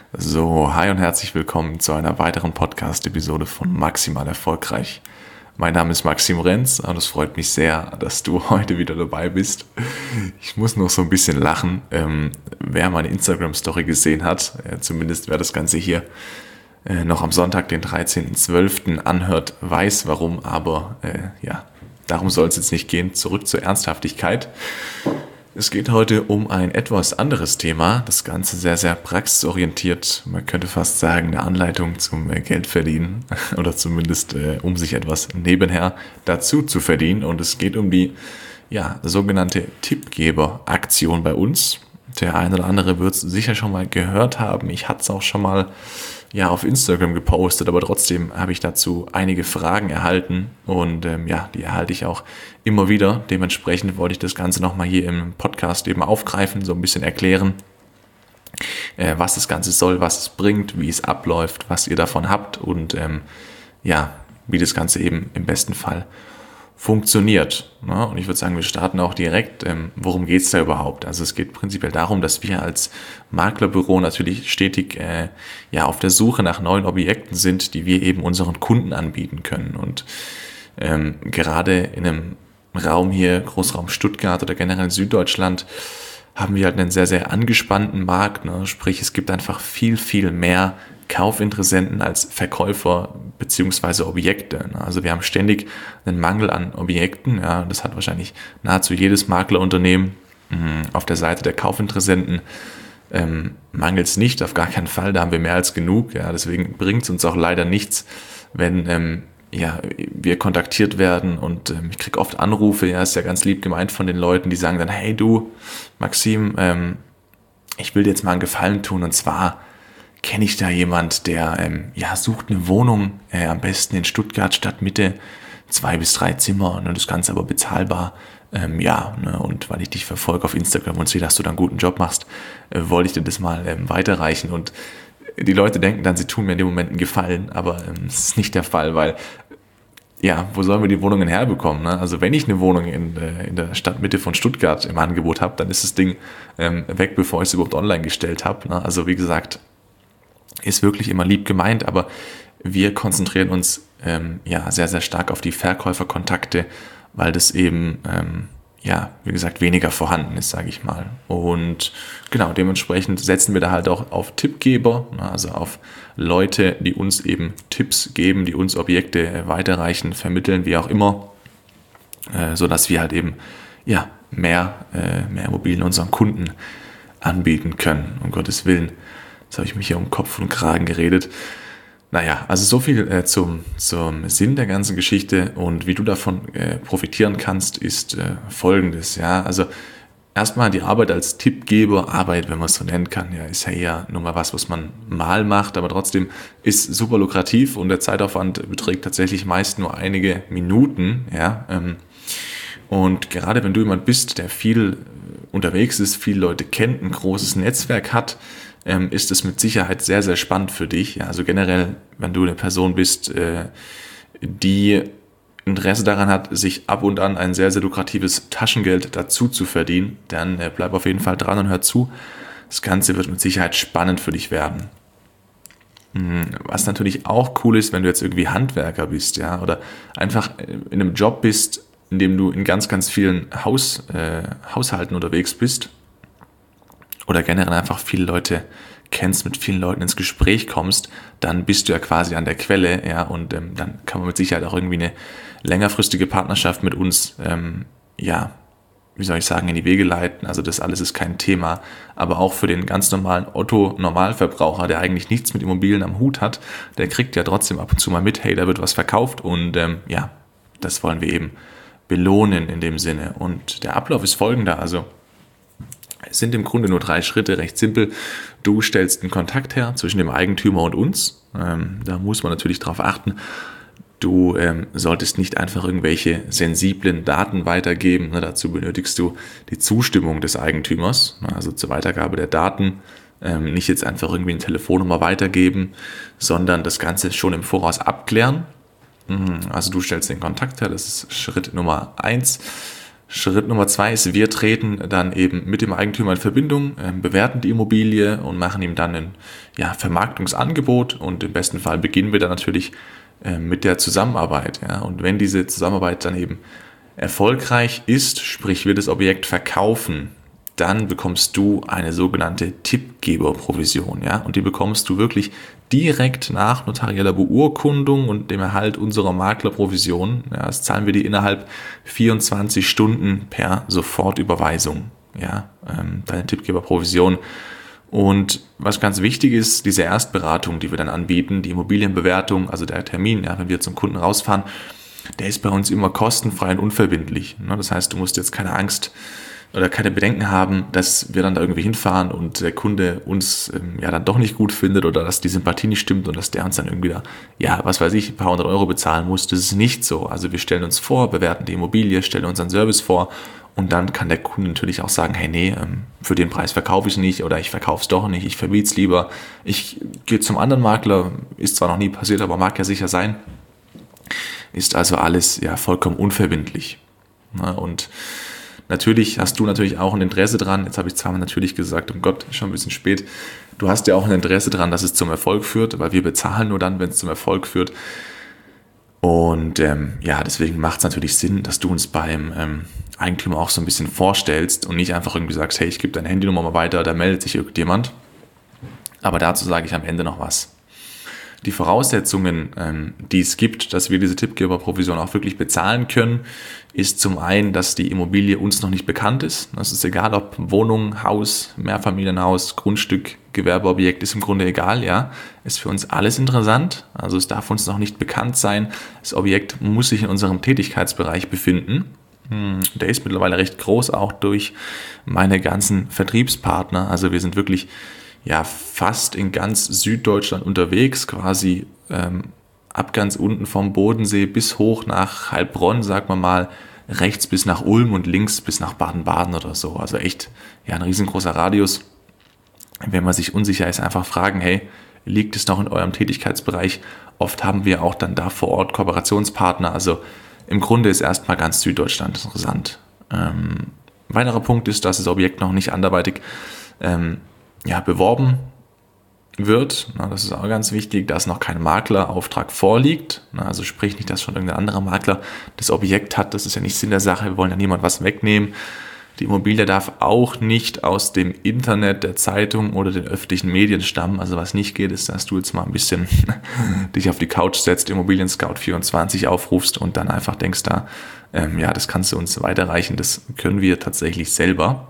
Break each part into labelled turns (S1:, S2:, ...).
S1: So, hi und herzlich willkommen zu einer weiteren Podcast-Episode von Maximal Erfolgreich. Mein Name ist Maxim Renz und es freut mich sehr, dass du heute wieder dabei bist. Ich muss noch so ein bisschen lachen. Wer meine Instagram-Story gesehen hat, zumindest wer das Ganze hier noch am Sonntag, den 13.12. anhört, weiß warum, aber darum soll es jetzt nicht gehen. Zurück zur Ernsthaftigkeit. Es geht heute um ein etwas anderes Thema, das Ganze sehr, sehr praxisorientiert. Man könnte fast sagen, eine Anleitung zum Geldverdienen oder zumindest um sich etwas nebenher dazu zu verdienen. Und es geht um die sogenannte Tippgeber-Aktion bei uns. Der eine oder andere wird es sicher schon mal gehört haben. Ich hatte es auch schon mal auf Instagram gepostet, aber trotzdem habe ich dazu einige Fragen erhalten und die erhalte ich auch immer wieder. Dementsprechend wollte ich das Ganze nochmal hier im Podcast eben aufgreifen, so ein bisschen erklären, was das Ganze soll, was es bringt, wie es abläuft, was ihr davon habt und wie das Ganze eben im besten Fall funktioniert. Ne? Und ich würde sagen, wir starten auch direkt. Worum geht es da überhaupt? Also es geht prinzipiell darum, dass wir als Maklerbüro natürlich stetig auf der Suche nach neuen Objekten sind, die wir eben unseren Kunden anbieten können. Und gerade in einem Raum hier, Großraum Stuttgart oder generell Süddeutschland, haben wir halt einen sehr, sehr angespannten Markt. Ne? Sprich, es gibt einfach viel, viel mehr Kaufinteressenten als Verkäufer bzw. Objekte. Also wir haben ständig einen Mangel an Objekten. Ja, das hat wahrscheinlich nahezu jedes Maklerunternehmen. Auf der Seite der Kaufinteressenten mangelt es nicht, auf gar keinen Fall. Da haben wir mehr als genug. Ja, deswegen bringt es uns auch leider nichts, wenn wir kontaktiert werden und ich kriege oft Anrufe. Ja, ist ja ganz lieb gemeint von den Leuten, die sagen dann, hey du, Maxim, ich will dir jetzt mal einen Gefallen tun und zwar kenne ich da jemand, der sucht eine Wohnung, am besten in Stuttgart Stadtmitte, 2 bis 3 Zimmer, und das Ganze aber bezahlbar. Und weil ich dich verfolge auf Instagram und sehe, dass du da einen guten Job machst, wollte ich dir das mal weiterreichen. Und die Leute denken dann, sie tun mir in dem Moment einen Gefallen, aber das ist nicht der Fall, weil wo sollen wir die Wohnungen herbekommen? Ne? Also wenn ich eine Wohnung in der Stadtmitte von Stuttgart im Angebot habe, dann ist das Ding weg, bevor ich es überhaupt online gestellt habe. Ne? Also wie gesagt, ist wirklich immer lieb gemeint, aber wir konzentrieren uns sehr, sehr stark auf die Verkäuferkontakte, weil das eben, wie gesagt, weniger vorhanden ist, sage ich mal. Und genau, dementsprechend setzen wir da halt auch auf Tippgeber, also auf Leute, die uns eben Tipps geben, die uns Objekte weiterreichen, vermitteln, wie auch immer, sodass wir halt eben mehr Immobilien unseren Kunden anbieten können, um Gottes Willen. Jetzt habe ich mich hier um Kopf und Kragen geredet. Naja, also so viel zum Sinn der ganzen Geschichte, und wie du davon profitieren kannst, ist Folgendes. Ja, also erstmal die Arbeit als Tippgeber, Arbeit, wenn man es so nennen kann, ist ja eher nur mal was man mal macht, aber trotzdem ist super lukrativ und der Zeitaufwand beträgt tatsächlich meist nur einige Minuten. Ja, und gerade wenn du jemand bist, der viel unterwegs ist, viele Leute kennt, ein großes Netzwerk hat, ist es mit Sicherheit sehr, sehr spannend für dich. Ja, also generell, wenn du eine Person bist, die Interesse daran hat, sich ab und an ein sehr, sehr lukratives Taschengeld dazu zu verdienen, dann bleib auf jeden Fall dran und hör zu. Das Ganze wird mit Sicherheit spannend für dich werden. Was natürlich auch cool ist, wenn du jetzt irgendwie Handwerker bist, ja, oder einfach in einem Job bist, in dem du in ganz, ganz vielen Haushalten unterwegs bist, oder generell einfach viele Leute kennst, mit vielen Leuten ins Gespräch kommst, dann bist du ja quasi an der Quelle, ja, und dann kann man mit Sicherheit auch irgendwie eine längerfristige Partnerschaft mit uns, in die Wege leiten. Also das alles ist kein Thema, aber auch für den ganz normalen Otto-Normalverbraucher, der eigentlich nichts mit Immobilien am Hut hat, der kriegt ja trotzdem ab und zu mal mit, hey, da wird was verkauft, und das wollen wir eben belohnen in dem Sinne. Und der Ablauf ist folgender, also es sind im Grunde nur 3 Schritte, recht simpel. Du stellst einen Kontakt her zwischen dem Eigentümer und uns. Da muss man natürlich darauf achten. Du solltest nicht einfach irgendwelche sensiblen Daten weitergeben. Dazu benötigst du die Zustimmung des Eigentümers, also zur Weitergabe der Daten. Nicht jetzt einfach irgendwie eine Telefonnummer weitergeben, sondern das Ganze schon im Voraus abklären. Also du stellst den Kontakt her, das ist Schritt Nummer 1. Schritt Nummer 2 ist, wir treten dann eben mit dem Eigentümer in Verbindung, bewerten die Immobilie und machen ihm dann ein Vermarktungsangebot, und im besten Fall beginnen wir dann natürlich mit der Zusammenarbeit. Ja? Und wenn diese Zusammenarbeit dann eben erfolgreich ist, sprich wir das Objekt verkaufen, dann bekommst du eine sogenannte Tippgeberprovision. Ja? Und die bekommst du wirklich direkt nach notarieller Beurkundung und dem Erhalt unserer Maklerprovision. Ja, das zahlen wir dir innerhalb 24 Stunden per Sofortüberweisung. Ja, deine Tippgeberprovision. Und was ganz wichtig ist, diese Erstberatung, die wir dann anbieten, die Immobilienbewertung, also der Termin, ja, wenn wir zum Kunden rausfahren, der ist bei uns immer kostenfrei und unverbindlich. Das heißt, du musst jetzt keine Angst oder keine Bedenken haben, dass wir dann da irgendwie hinfahren und der Kunde uns dann doch nicht gut findet oder dass die Sympathie nicht stimmt und dass der uns dann irgendwie da, was weiß ich, ein paar hundert Euro bezahlen muss. Das ist nicht so. Also wir stellen uns vor, bewerten die Immobilie, stellen unseren Service vor, und dann kann der Kunde natürlich auch sagen, hey, nee, für den Preis verkaufe ich es nicht, oder ich verkaufe es doch nicht, ich vermiete es lieber, ich gehe zum anderen Makler, ist zwar noch nie passiert, aber mag ja sicher sein. Ist also alles vollkommen unverbindlich. Und natürlich hast du natürlich auch ein Interesse dran, jetzt habe ich zweimal natürlich gesagt, oh Gott, schon ein bisschen spät, du hast ja auch ein Interesse dran, dass es zum Erfolg führt, weil wir bezahlen nur dann, wenn es zum Erfolg führt. Und deswegen macht es natürlich Sinn, dass du uns beim Eigentümer auch so ein bisschen vorstellst und nicht einfach irgendwie sagst, hey, ich gebe deine Handynummer mal weiter, da meldet sich irgendjemand. Aber dazu sage ich am Ende noch was. Die Voraussetzungen, die es gibt, dass wir diese Tippgeberprovision auch wirklich bezahlen können, ist zum einen, dass die Immobilie uns noch nicht bekannt ist. Das ist egal, ob Wohnung, Haus, Mehrfamilienhaus, Grundstück, Gewerbeobjekt, ist im Grunde egal, ja. Ist für uns alles interessant. Also es darf uns noch nicht bekannt sein. Das Objekt muss sich in unserem Tätigkeitsbereich befinden. Der ist mittlerweile recht groß, auch durch meine ganzen Vertriebspartner. Also wir sind wirklich fast in ganz Süddeutschland unterwegs, quasi ab ganz unten vom Bodensee bis hoch nach Heilbronn, sagen wir mal, rechts bis nach Ulm und links bis nach Baden-Baden oder so. Also echt ein riesengroßer Radius. Wenn man sich unsicher ist, einfach fragen, hey, liegt es noch in eurem Tätigkeitsbereich? Oft haben wir auch dann da vor Ort Kooperationspartner. Also im Grunde ist erstmal ganz Süddeutschland interessant. Weiterer Punkt ist, dass das Objekt noch nicht anderweitig beworben wird. Das ist auch ganz wichtig, dass noch kein Maklerauftrag vorliegt. Also sprich nicht, dass schon irgendein anderer Makler das Objekt hat. Das ist ja nicht Sinn der Sache. Wir wollen ja niemand was wegnehmen. Die Immobilie darf auch nicht aus dem Internet, der Zeitung oder den öffentlichen Medien stammen. Also was nicht geht, ist, dass du jetzt mal ein bisschen dich auf die Couch setzt, Immobilien Scout 24 aufrufst und dann einfach denkst, das kannst du uns weiterreichen. Das können wir tatsächlich selber.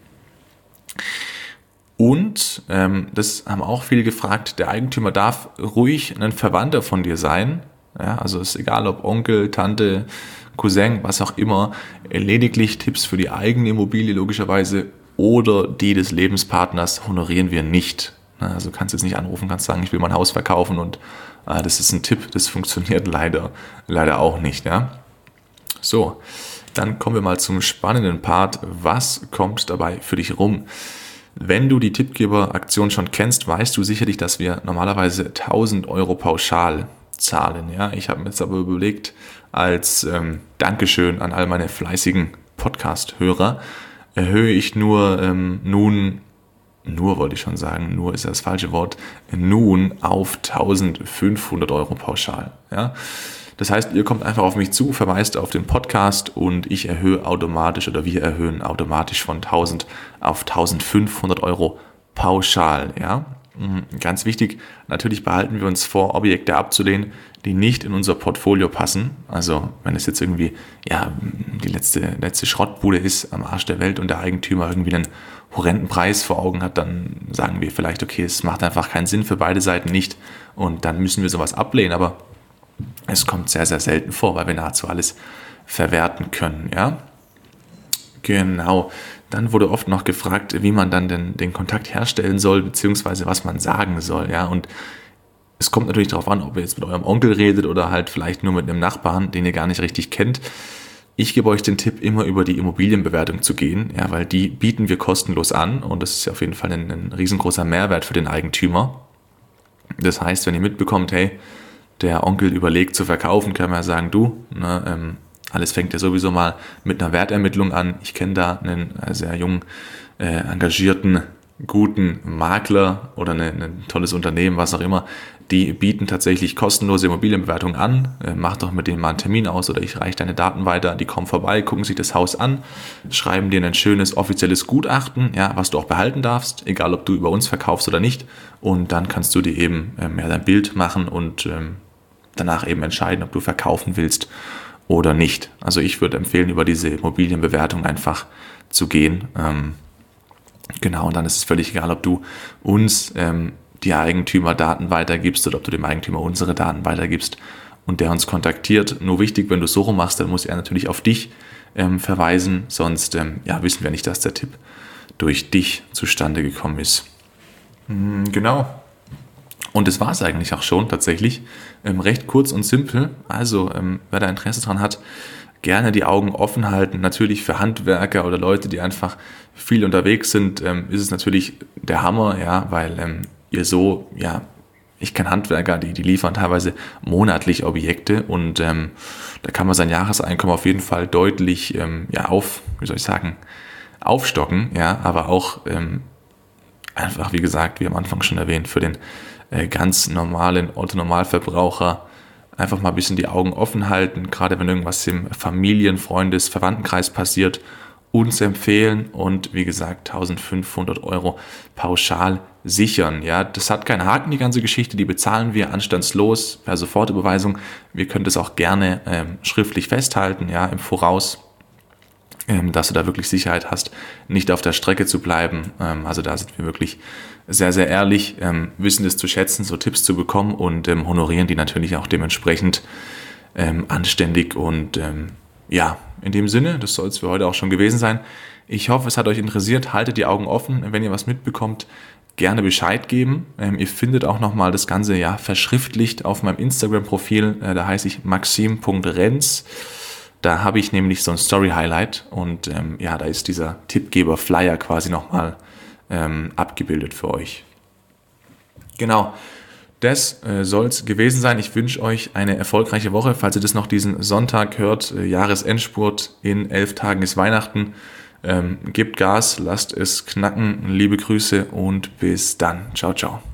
S1: Und das haben auch viele gefragt, der Eigentümer darf ruhig ein Verwandter von dir sein. Ja, also ist egal, ob Onkel, Tante, Cousin, was auch immer, lediglich Tipps für die eigene Immobilie logischerweise oder die des Lebenspartners honorieren wir nicht. Also du kannst jetzt nicht anrufen, kannst sagen, ich will mein Haus verkaufen und das ist ein Tipp, das funktioniert leider auch nicht. Ja? So, dann kommen wir mal zum spannenden Part. Was kommt dabei für dich rum? Wenn du die Tippgeberaktion schon kennst, weißt du sicherlich, dass wir normalerweise 1.000 Euro pauschal zahlen. Ja? Ich habe mir jetzt aber überlegt, als Dankeschön an all meine fleißigen Podcast-Hörer, erhöhe ich nur wollte ich schon sagen, nur ist das falsche Wort, nun auf 1.500 Euro pauschal. Ja? Das heißt, ihr kommt einfach auf mich zu, verweist auf den Podcast und ich erhöhe automatisch oder wir erhöhen automatisch von 1.000 auf 1.500 Euro pauschal. Ja? Ganz wichtig, natürlich behalten wir uns vor, Objekte abzulehnen, die nicht in unser Portfolio passen. Also wenn es jetzt irgendwie die letzte Schrottbude ist am Arsch der Welt und der Eigentümer irgendwie einen horrenden Preis vor Augen hat, dann sagen wir vielleicht, okay, es macht einfach keinen Sinn für beide Seiten nicht und dann müssen wir sowas ablehnen. Aber es kommt sehr, sehr selten vor, weil wir nahezu alles verwerten können. Ja? Genau. Dann wurde oft noch gefragt, wie man dann den Kontakt herstellen soll, beziehungsweise was man sagen soll. Ja? Und es kommt natürlich darauf an, ob ihr jetzt mit eurem Onkel redet oder halt vielleicht nur mit einem Nachbarn, den ihr gar nicht richtig kennt. Ich gebe euch den Tipp, immer über die Immobilienbewertung zu gehen, ja, weil die bieten wir kostenlos an und das ist auf jeden Fall ein riesengroßer Mehrwert für den Eigentümer. Das heißt, wenn ihr mitbekommt, hey, der Onkel überlegt zu verkaufen, kann man ja sagen, Alles fängt ja sowieso mal mit einer Wertermittlung an. Ich kenne da einen sehr jungen, engagierten, guten Makler oder ein tolles Unternehmen, was auch immer. Die bieten tatsächlich kostenlose Immobilienbewertungen an. Mach doch mit denen mal einen Termin aus oder ich reiche deine Daten weiter. Die kommen vorbei, gucken sich das Haus an, schreiben dir ein schönes offizielles Gutachten, ja, was du auch behalten darfst, egal ob du über uns verkaufst oder nicht. Und dann kannst du dir eben dein Bild machen und danach eben entscheiden, ob du verkaufen willst oder nicht. Also ich würde empfehlen, über diese Immobilienbewertung einfach zu gehen. Genau, und dann ist es völlig egal, ob du uns die Eigentümerdaten weitergibst oder ob du dem Eigentümer unsere Daten weitergibst und der uns kontaktiert. Nur wichtig, wenn du es so rum machst, dann muss er natürlich auf dich verweisen, sonst wissen wir nicht, dass der Tipp durch dich zustande gekommen ist. Genau. Und das war es eigentlich auch schon tatsächlich. Recht kurz und simpel. Also, wer da Interesse dran hat, gerne die Augen offen halten. Natürlich für Handwerker oder Leute, die einfach viel unterwegs sind, ist es natürlich der Hammer, ja, weil ihr so, ja, ich kenne Handwerker, die liefern teilweise monatlich Objekte und da kann man sein Jahreseinkommen auf jeden Fall deutlich aufstocken, ja, aber auch einfach, wie gesagt, wie am Anfang schon erwähnt, für den ganz normalen Otto-Normalverbraucher einfach mal ein bisschen die Augen offen halten, gerade wenn irgendwas im Familien-, Freundes-, Verwandtenkreis passiert, uns empfehlen und wie gesagt 1.500 € pauschal sichern. Ja, das hat keinen Haken, die ganze Geschichte, die bezahlen wir anstandslos per Sofortüberweisung. Wir können das auch gerne schriftlich festhalten, ja, im Voraus, dass du da wirklich Sicherheit hast, nicht auf der Strecke zu bleiben. Also da sind wir wirklich sehr, sehr ehrlich, wissen es zu schätzen, so Tipps zu bekommen und honorieren die natürlich auch dementsprechend anständig. Und in dem Sinne, das soll es für heute auch schon gewesen sein. Ich hoffe, es hat euch interessiert. Haltet die Augen offen. Wenn ihr was mitbekommt, gerne Bescheid geben. Ihr findet auch nochmal das Ganze verschriftlicht auf meinem Instagram-Profil. Da heiße ich maxim.renz. Da habe ich nämlich so ein Story-Highlight und da ist dieser Tippgeber-Flyer quasi nochmal abgebildet für euch. Genau, das soll es gewesen sein. Ich wünsche euch eine erfolgreiche Woche. Falls ihr das noch diesen Sonntag hört, Jahresendspurt, in 11 Tagen ist Weihnachten. Gebt Gas, lasst es knacken. Liebe Grüße und bis dann. Ciao, ciao.